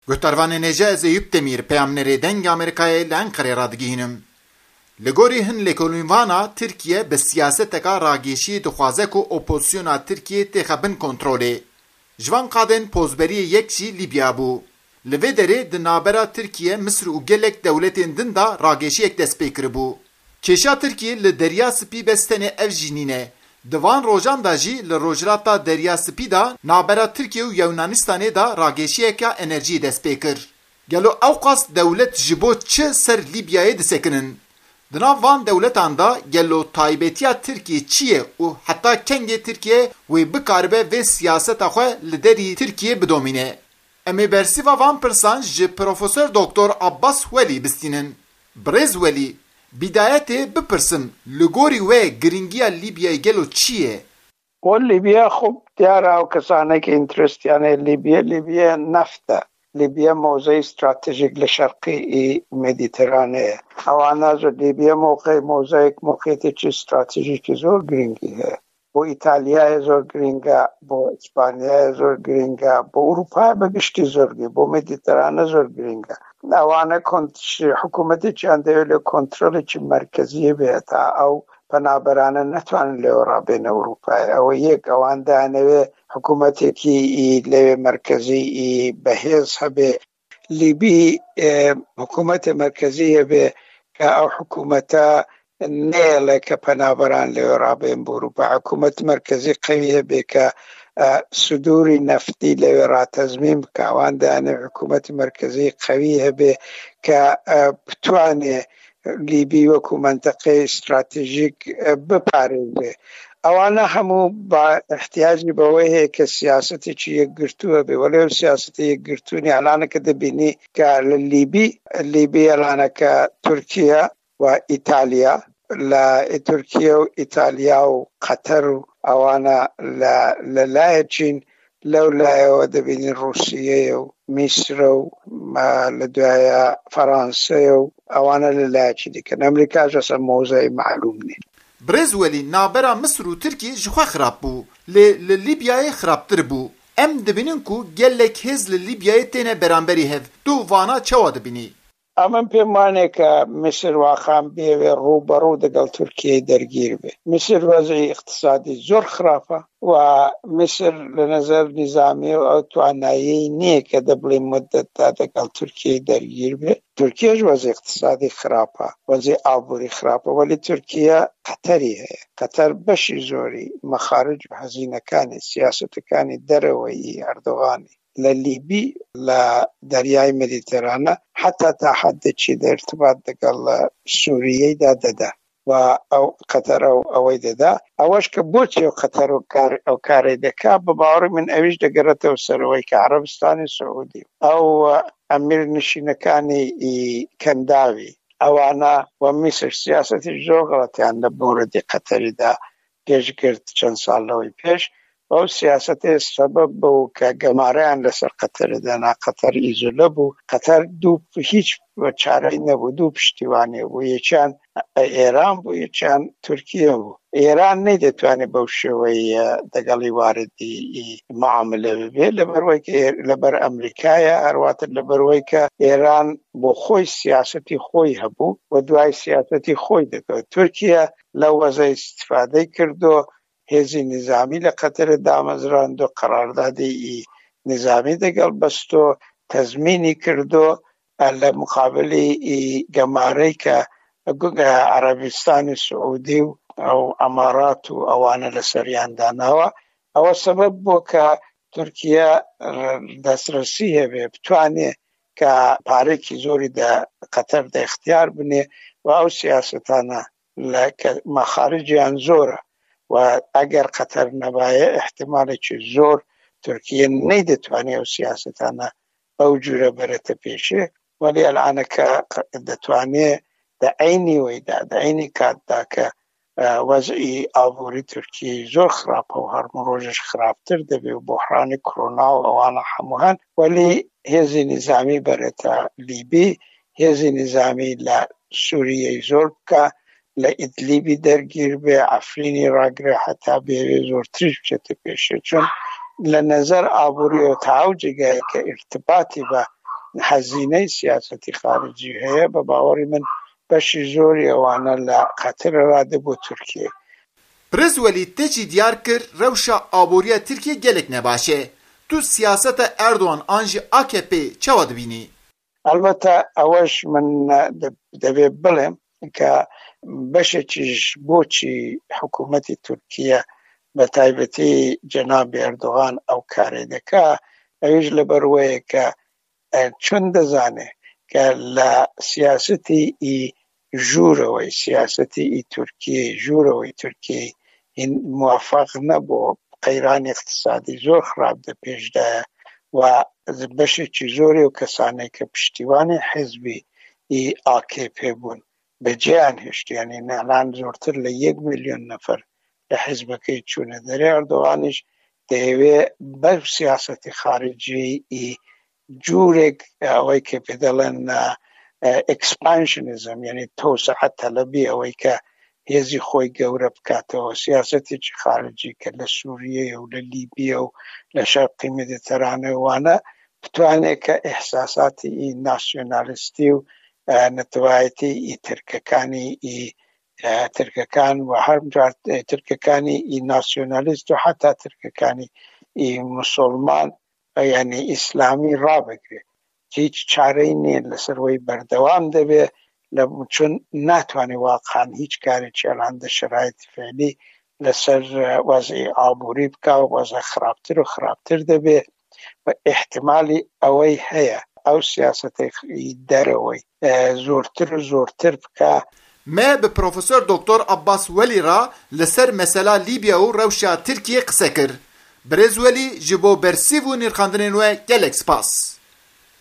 گهتاروان نجاز ایوب تمیر پیامنری دنگ آمریکای لانقره را دگینم. لگوری هن لکولینوانا ترکیه به سیاست کا راگیشی دخوازه کو اپوزیسیونا ترکیه تخبن کنتروله. جوان قادن پوزبری یکشی لیبیا بو. لوی دره دنابرا ترکیه مصر و گلک دولتین دندا راگیشی یک دست پیکر بو. کشا ترکیه لدریا سپی بستنه اف جینینه. دوان روجان دا جی لروجراتا دریا سپی دا نابرا ترکیه و یونانستانه دا راگیشی اکا انرژی دست پیکر. گلو اوقاس دولت جبو چه سر لیبیای دسکنن. دنا وان دولتان دا گلو تایبتیا ترکیه چیه و حتی کنگ ترکیه و بکاربه و سیاست اخوه لدری ترکیه بدومینه. امی برسی و وان پرسان جه پروفسور دکتر عباس ولی بستینن. برز ولی بدایت بپرسم لگوری و گرینگیا لیبیای گلو چیه؟ و لیبیا خوب دیاره و کسانه که انترستیانه لیبیا نفته. لیبیا موضع استراتژیک لشرقی مدیترانه. اوانا جو لیبیا موقعیت چی استراتژیک زور گرینگی ہے. با ایتالیا زور گرینگا، با اسپانیا زور گرینگا، با اروپا بگشتی زورگی، با مدیترانه زور گرینگا. اوانا حکومتی چنده ولی کنترل چی مرکزی بیتا او پنابرانه نتوان لیورا بین اروپا او یک اوان دانوی حکومتی که لیو مرکزی بهیز هبه لیبی حکومت مرکزی به که او حکومتا نیله که پنابران لیورا بین اروپا حکومت مرکزی قویه به که صدور نفتی لیورا تزمیم که اوان دانوی حکومت مرکزی قویه به که بتوانه لیبی وکو منطقه استراتژیک بپارێزێ. ئەوانە هەموو با احتیاجی بەوەی هەیە کە سیاسەتی چی یەکگرتووە بێ وەلێ سیاسەتی یەکگرتوونی ئەلانەکە دەبینی کە لە لیبی ئەلانەکە تورکیا و ئیتالیا لە تورکیا و ئیتالیا و قەتەر و ئەوانە لەلایە چین لەو لایەوە دەبینی رووسیە و میسر و لدوایە فەرانسە و ئەوانە لەلایە چی دیکەن. ئەمریکاش ئەسڵ مۆزەی معلوم نین. برز ولی نابرا مصر و ترکی جخوا خراب بو ل لیبیای خرابتر بو. ام دبینن کو گلک هز ل لیبیای تینه برانبری هف دو وانا چوا دبینی؟ ئەمەم پێم وانێ کە میسر واخام بێوێ ڕووبەڕوو دەگەڵ تورکیای دەرگیر بێ. میسر وەزعی اقتصادی زۆر خراپە و میسر لە نەزەر نیزامی و ئەو توانایی نییە کە دەبڵێ مدەتدا دەگەڵ تورکیای دەرگیر بێ. تورکیەش وەزعی اقتصادی خراپە، وەزعی ئابووری خراپە، وەلی تورکیا قەتەری هەیە. قەتەر بەشی زۆری مەخارج و هەزینەکانی سیاسەتەکانی دەرەوەیی ئەردۆغانی للیبی لدریای مدیترانه حتی تا حد چی در ارتباط دگل سوریه داده و او قطر او داده اوش که بوچی و قطر او کاری دکا بباوری من اویش دگرته و سروی که عربستان سعودی او امیر نشینکانی کنداوی اوانا و میسر سیاستی جو غلطیان لبورد قطری دا گیش گرد چند سال لوی پیش او سیاست سبب بو که گماریان لسر قطر دانا قطر ایزوله بو قطر دو هیچ چاره نبو دو پشتیوانی بو یچان ایران بو یچان ترکیه بو ایران نیده توانی بو شوی دقلی واردی معامله ببی لبروی که لبر امریکای اروات لبروی که ایران بو خوی سیاستی خوی هبو و دوای سیاستی خوی دکو ترکیه لوزه استفاده کردو هزی نظامی لقطر دامزراند و قراردادی نظامی دگل بستو تضمینی کردو لمقابل گماری که عربستان سعودی و امارات و اوان لسریان داناوا او سبب بو که ترکیه دسترسیه بتوانه که پارکی زوری دا قطر دا اختیار بنه و او سیاستانا لکه مخارجیان زوره و اگر قطر نبایه احتمال چه زور ترکیه نیده توانی او سیاستانه او جوره برته پیشه ولی الان که دتوانی دا عینی ویده دا عینی که دا که وضعی آبوری ترکیه زور خراب و هر مروجش خرابتر ده و بحران کرونا و اوانا هموهن ولی هزی نظامی برته لیبی هزی نظامی لسوریه زور که لإدلیبی درگیر به عفرینی راگره حتی به زورتریش بچه پیشه چون لنظر آبوری و تعوجه که ارتباطی با هەزینەی سیاسەتی خارجی هەیە بە باوەڕی من بەشی زۆری ئەوانە لە خەتەرە ڕادەبوو تورکیە. برزوەلی تێکی دیار کرد rewşa aboriya Tirkiye gelek nebaş e. Tu siyaseta Erdoğan an jî AKP çawa dibînî؟ البەتە ئەوەش من دەبێ بڵێم کە بەشێکیش بۆچی حکوومەتی تورکیە بە تایبەتی جەنابی ئەردۆغان ئەو کارێ دەکا ئەویش لەبەرەوەیە کە چۆن دەزانێ کە لە سیاسەتی ژوورەوەی سیاسەتی تورکیە ژوورەوەی تورکیە موافق نەبوو قەیرانی اقتصادی زۆر خراپ دەپێشدایە و بەشێکی زۆری و کەسانێک کە پشتیوانی حیزبی AKP بوون بەجێیان هێشتیانی نەڵان زۆرتر لە 1 میلیۆن نەفەر لە حیزبەکەی چوونە دەرێ. ئەردۆغانیش دەیەوێت بەر سیاسەتی خارجی جوورێک ئەوەی کە پێ دەڵێن ئەکسپانشنیزم یعنی تۆسعەت تەلەبی ئەوەی کە هێزی خۆی گەورە بکاتەوە سیاسەتێکی خارجی کە لە سووریە و لە لیبیە و لە شەرقی مێدیتەرانە وانە بتوانێت کە ئێحساساتی ناسیۆنالیستی و نەتەوایەتی ترکەکان و هەرجار ترکەکانی ناسیۆنالیست و حتا ترکەکانی موسڵمان یعنی ئیسلامی ڕابگرێت. هیچ چارەی نییە لەسەرەوەی بەردەوام دەبێت چون ناتوانێت واقعاً هیچ کارێکی ئەڵاندە شرایطی فعلی لەسەر وەزعی ئابووری بکە و وەزع خراپتر و خراپتر دەبێت و احتیمالی ئەوەی هەیە ئەو سیاسەتی دەرەوەی زۆرتر و زۆرتر بکە. me bi Profesör Doktor Abbas Welî ra li ser mesela Libya û rewşa Tirkiye qise kir. Birêz Welî ji bo bersîv û nîrxandinên we gelek spas.